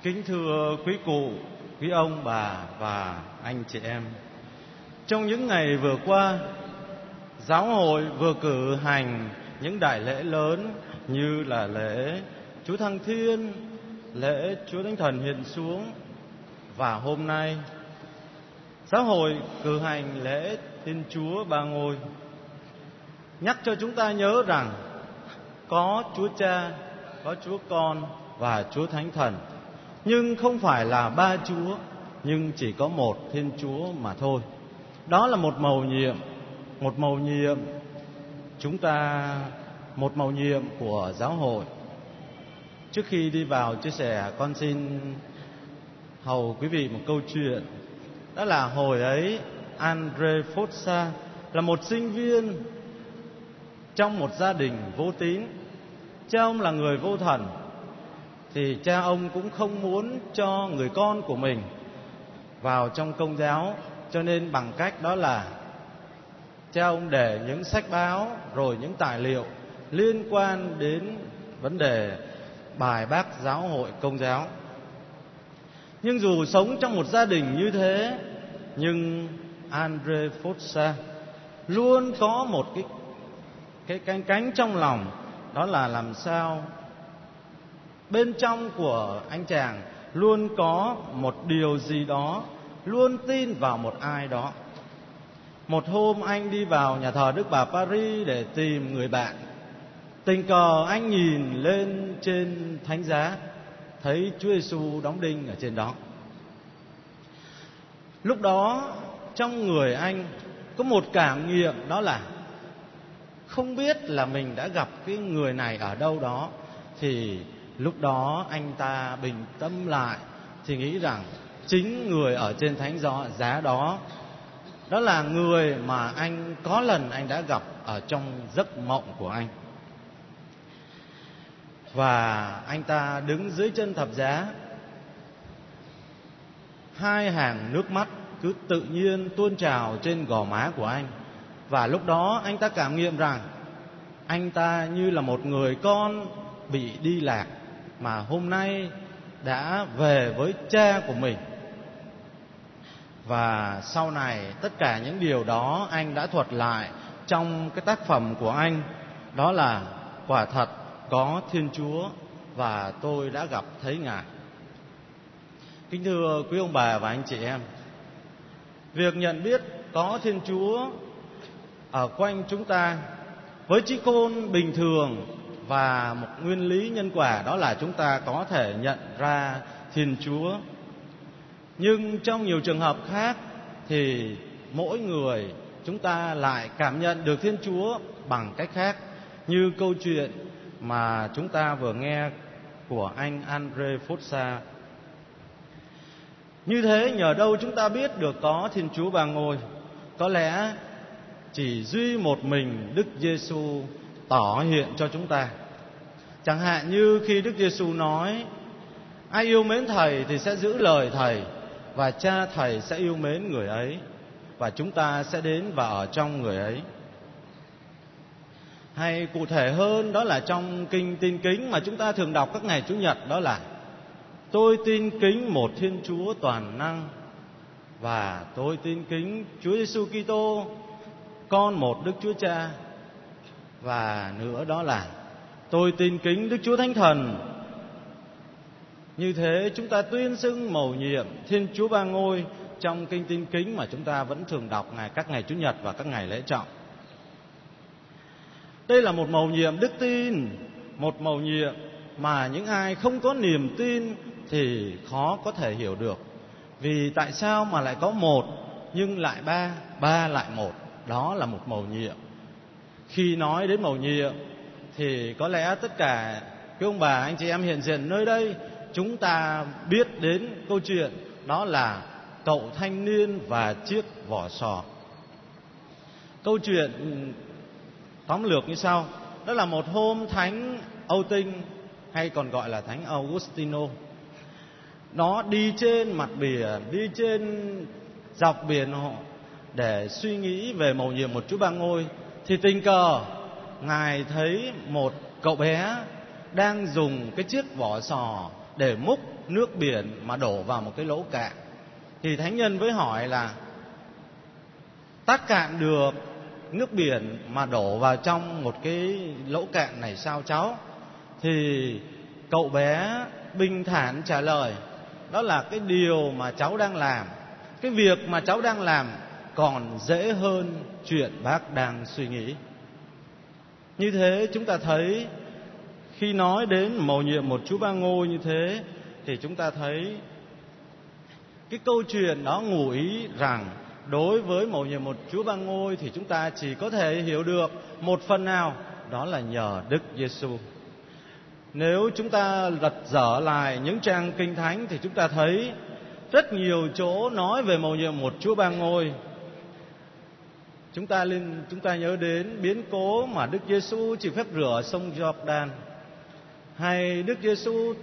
Kính thưa quý cụ, quý ông bà và anh chị em, trong những ngày vừa qua, giáo hội vừa cử hành những đại lễ lớn như là lễ Chúa Thăng Thiên, lễ Chúa Thánh Thần hiện xuống, và hôm nay giáo hội cử hành lễ Thiên Chúa Ba Ngôi, nhắc cho chúng ta nhớ rằng có Chúa Cha, có Chúa Con và Chúa Thánh Thần, nhưng không phải là ba Chúa, nhưng chỉ có một Thiên Chúa mà thôi. Đó là một mầu nhiệm chúng ta, một mầu nhiệm của giáo hội. Trước khi đi vào chia sẻ, con xin hầu quý vị một câu chuyện. Đó là hồi ấy Andre Fossa là một sinh viên trong một gia đình vô tín. Cha ông là người vô thần, thì cha ông cũng không muốn cho người con của mình vào trong Công giáo, cho nên bằng cách đó là cha ông để những sách báo rồi những tài liệu liên quan đến vấn đề bài bác giáo hội Công giáo. Nhưng dù sống trong một gia đình như thế, nhưng Andre Fossa luôn có một cái cánh trong lòng, đó là làm sao bên trong của anh chàng luôn có một điều gì đó, luôn tin vào một ai đó. Một hôm anh đi vào nhà thờ Đức Bà Paris để tìm người bạn. Tình cờ anh nhìn lên trên thánh giá, thấy Chúa Giêsu đóng đinh ở trên đó. Lúc đó trong người anh có một cảm nghiệm, đó là không biết là mình đã gặp cái người này ở đâu đó. Thì lúc đó anh ta bình tâm lại, thì nghĩ rằng chính người ở trên thánh giá đó, đó là người mà anh có lần anh đã gặp ở trong giấc mộng của anh. Và anh ta đứng dưới chân thập giá, hai hàng nước mắt cứ tự nhiên tuôn trào trên gò má của anh. Và lúc đó anh ta cảm nghiệm rằng anh ta như là một người con bị đi lạc, mà hôm nay đã về với cha của mình. Và sau này tất cả những điều đó anh đã thuật lại trong cái tác phẩm của anh, đó là quả thật có Thiên Chúa và tôi đã gặp thấy Ngài. Kính thưa quý ông bà và anh chị em, việc nhận biết có Thiên Chúa ở quanh chúng ta với trí khôn bình thường và một nguyên lý nhân quả, đó là chúng ta có thể nhận ra Thiên Chúa. Nhưng trong nhiều trường hợp khác thì mỗi người chúng ta lại cảm nhận được Thiên Chúa bằng cách khác, như câu chuyện mà chúng ta vừa nghe của anh Andre Fossa. Như thế nhờ đâu chúng ta biết được có Thiên Chúa Ba Ngôi? Có lẽ chỉ duy một mình Đức Giêsu tỏ hiện cho chúng ta. Chẳng hạn như khi Đức Giêsu nói: ai yêu mến Thầy thì sẽ giữ lời Thầy, và Cha Thầy sẽ yêu mến người ấy, và chúng ta sẽ đến và ở trong người ấy. Hay cụ thể hơn, đó là trong Kinh Tin Kính mà chúng ta thường đọc các ngày Chủ nhật, đó là: tôi tin kính một Thiên Chúa toàn năng, và tôi tin kính Chúa Giêsu Kitô, con một Đức Chúa Cha. Và nữa đó là tôi tin kính Đức Chúa Thánh Thần. Như thế chúng ta tuyên xưng mầu nhiệm Thiên Chúa Ba Ngôi trong Kinh Tin Kính mà chúng ta vẫn thường đọc các ngày Chủ nhật và các ngày lễ trọng. Đây là một mầu nhiệm đức tin, một mầu nhiệm mà những ai không có niềm tin thì khó có thể hiểu được. Vì tại sao mà lại có một nhưng lại ba lại một? Đó là một mầu nhiệm. Khi nói đến mầu nhiệm thì có lẽ tất cả quý ông bà anh chị em hiện diện nơi đây, chúng ta biết đến câu chuyện đó là cậu thanh niên và chiếc vỏ sò. Câu chuyện tóm lược như sau: đó là một hôm Thánh Âu Tinh, hay còn gọi là Thánh Augustino, nó đi trên mặt biển, đi trên dọc biển họ để suy nghĩ về mầu nhiệm một Chúa Ba Ngôi. Thì tình cờ Ngài thấy một cậu bé đang dùng cái chiếc vỏ sò để múc nước biển mà đổ vào một cái lỗ cạn. Thì thánh nhân mới hỏi là tắc cạn được nước biển mà đổ vào trong một cái lỗ cạn này sao cháu? Thì cậu bé bình thản trả lời, đó là cái điều mà cháu đang làm, cái việc mà cháu đang làm còn dễ hơn chuyện bác đang suy nghĩ. Như thế chúng ta thấy khi nói đến mầu nhiệm một Chúa Ba Ngôi như thế thì chúng ta thấy cái câu chuyện đó ngụ ý rằng đối với mầu nhiệm một Chúa Ba Ngôi thì chúng ta chỉ có thể hiểu được một phần nào, đó là nhờ Đức Giêsu. Nếu chúng ta lật dở lại những trang Kinh Thánh thì chúng ta thấy rất nhiều chỗ nói về mầu nhiệm một Chúa Ba Ngôi. Chúng ta nhớ đến biến cố mà Đức Giêsu chịu phép rửa sông Giô-đan, hay Đức Giêsu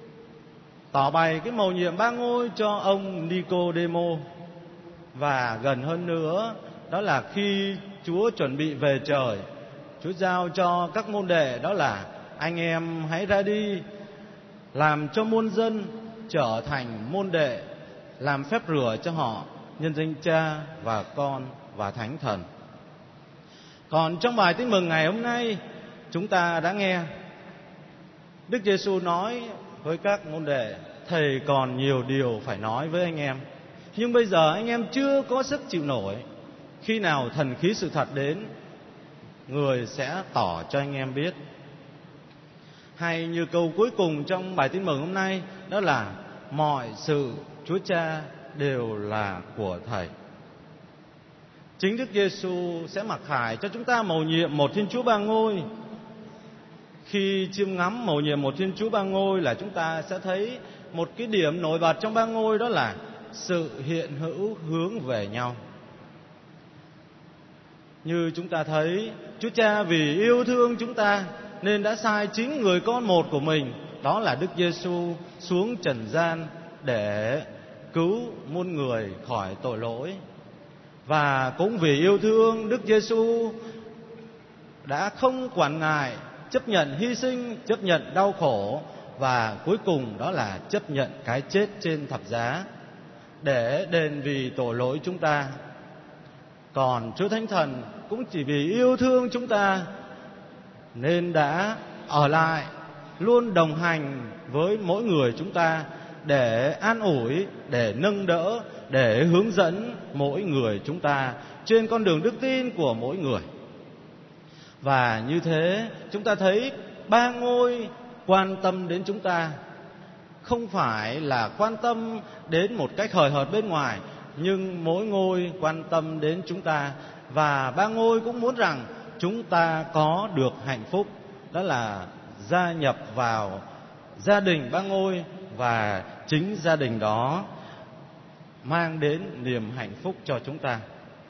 tỏ bày cái mầu nhiệm Ba Ngôi cho ông Ni-cô-đê-mô. Và gần hơn nữa, đó là khi Chúa chuẩn bị về trời, Chúa giao cho các môn đệ, đó là anh em hãy ra đi làm cho muôn dân trở thành môn đệ, làm phép rửa cho họ nhân danh Cha và Con và Thánh Thần. Còn trong bài Tin Mừng ngày hôm nay, chúng ta đã nghe Đức Giêsu nói với các môn đệ: Thầy còn nhiều điều phải nói với anh em, nhưng bây giờ anh em chưa có sức chịu nổi. Khi nào thần khí sự thật đến, người sẽ tỏ cho anh em biết. Hay như câu cuối cùng trong bài Tin Mừng hôm nay, đó là mọi sự Chúa Cha đều là của Thầy. Chính Đức Giêsu sẽ mặc khải cho chúng ta mầu nhiệm một Thiên Chúa Ba Ngôi. Khi chiêm ngắm mầu nhiệm một Thiên Chúa Ba Ngôi là chúng ta sẽ thấy một cái điểm nổi bật trong Ba Ngôi, đó là sự hiện hữu hướng về nhau. Như chúng ta thấy, Chúa Cha vì yêu thương chúng ta nên đã sai chính người con một của mình, đó là Đức Giêsu, xuống trần gian để cứu muôn người khỏi tội lỗi. Và cũng vì yêu thương, Đức Giêsu đã không quản ngại chấp nhận hy sinh, chấp nhận đau khổ, và cuối cùng đó là chấp nhận cái chết trên thập giá để đền vì tội lỗi chúng ta. Còn Chúa Thánh Thần cũng chỉ vì yêu thương chúng ta nên đã ở lại, luôn đồng hành với mỗi người chúng ta để an ủi, để nâng đỡ, để hướng dẫn mỗi người chúng ta trên con đường đức tin của mỗi người. Và như thế chúng ta thấy Ba Ngôi quan tâm đến chúng ta, không phải là quan tâm đến một cách hời hợt bên ngoài, nhưng mỗi ngôi quan tâm đến chúng ta. Và Ba Ngôi cũng muốn rằng chúng ta có được hạnh phúc, đó là gia nhập vào gia đình Ba Ngôi, và chính gia đình đó mang đến niềm hạnh phúc cho chúng ta.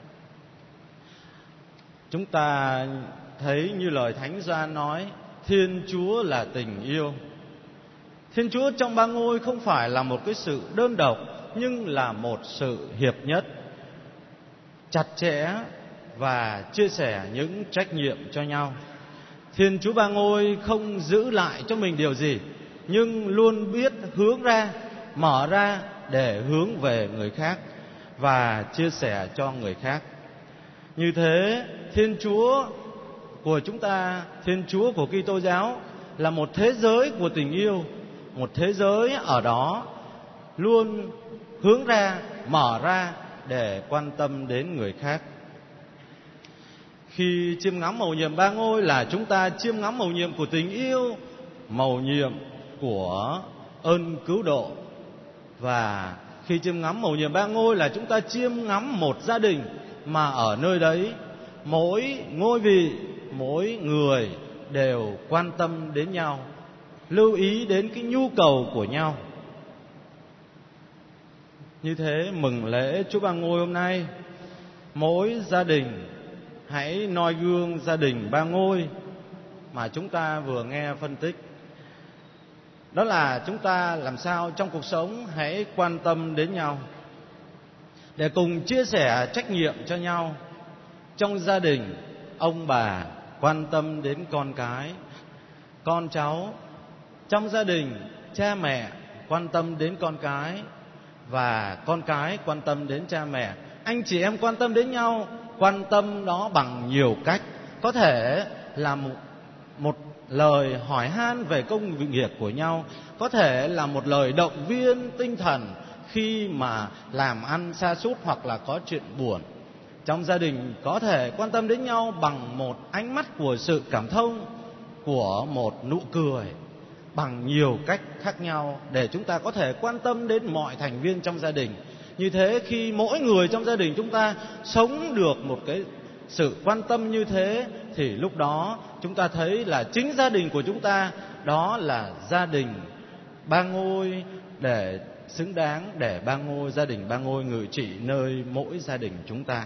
Chúng ta thấy như lời Thánh Gioan nói, Thiên Chúa là tình yêu. Thiên Chúa trong Ba Ngôi không phải là một cái sự đơn độc, nhưng là một sự hiệp nhất, chặt chẽ và chia sẻ những trách nhiệm cho nhau. Thiên Chúa Ba Ngôi không giữ lại cho mình điều gì, nhưng luôn biết hướng ra, mở ra để hướng về người khác và chia sẻ cho người khác. Như thế, Thiên Chúa của chúng ta, Thiên Chúa của Kitô giáo là một thế giới của tình yêu, một thế giới ở đó luôn hướng ra, mở ra để quan tâm đến người khác. Khi chiêm ngắm mầu nhiệm Ba Ngôi là chúng ta chiêm ngắm mầu nhiệm của tình yêu, mầu nhiệm của ơn cứu độ. Và khi chiêm ngắm mầu nhiệm Ba Ngôi là chúng ta chiêm ngắm một gia đình mà ở nơi đấy mỗi ngôi vị, mỗi người đều quan tâm đến nhau, lưu ý đến cái nhu cầu của nhau. Như thế mừng lễ Chúa Ba Ngôi hôm nay, mỗi gia đình hãy noi gương gia đình Ba Ngôi mà chúng ta vừa nghe phân tích. Đó là chúng ta làm sao trong cuộc sống hãy quan tâm đến nhau, để cùng chia sẻ trách nhiệm cho nhau. Trong gia đình, ông bà quan tâm đến con cái, con cháu Trong gia đình, cha mẹ quan tâm đến con cái và con cái quan tâm đến cha mẹ. Anh chị em quan tâm đến nhau, quan tâm đó bằng nhiều cách. Có thể là một lời hỏi han về công việc của nhau, có thể là một lời động viên tinh thần khi mà làm ăn sa sút hoặc là có chuyện buồn. Trong gia đình có thể quan tâm đến nhau bằng một ánh mắt của sự cảm thông, của một nụ cười, bằng nhiều cách khác nhau để chúng ta có thể quan tâm đến mọi thành viên trong gia đình. Như thế khi mỗi người trong gia đình chúng ta sống được một cái sự quan tâm như thế, thì lúc đó chúng ta thấy là chính gia đình của chúng ta đó là gia đình Ba Ngôi, để xứng đáng để Ba Ngôi, gia đình Ba Ngôi ngự trị nơi mỗi gia đình chúng ta.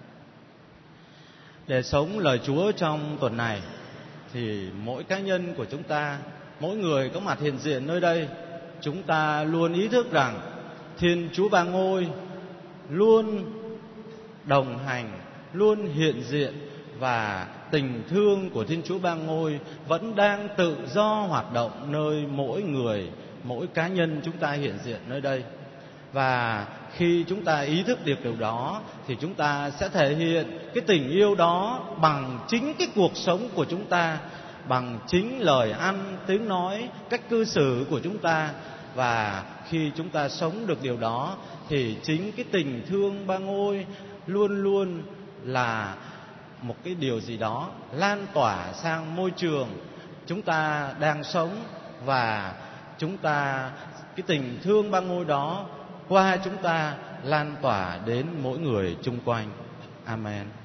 Để sống lời Chúa trong tuần này thì mỗi cá nhân của chúng ta, mỗi người có mặt hiện diện nơi đây, chúng ta luôn ý thức rằng Thiên Chúa Ba Ngôi luôn đồng hành, luôn hiện diện, và tình thương của Thiên Chúa Ba Ngôi vẫn đang tự do hoạt động nơi mỗi người, mỗi cá nhân chúng ta hiện diện nơi đây. Và khi chúng ta ý thức được điều đó thì chúng ta sẽ thể hiện cái tình yêu đó bằng chính cái cuộc sống của chúng ta, bằng chính lời ăn, tiếng nói, cách cư xử của chúng ta. Và khi chúng ta sống được điều đó thì chính cái tình thương Ba Ngôi luôn luôn là một cái điều gì đó lan tỏa sang môi trường chúng ta đang sống, và chúng ta, cái tình thương Ba Ngôi đó qua chúng ta lan tỏa đến mỗi người chung quanh. Amen.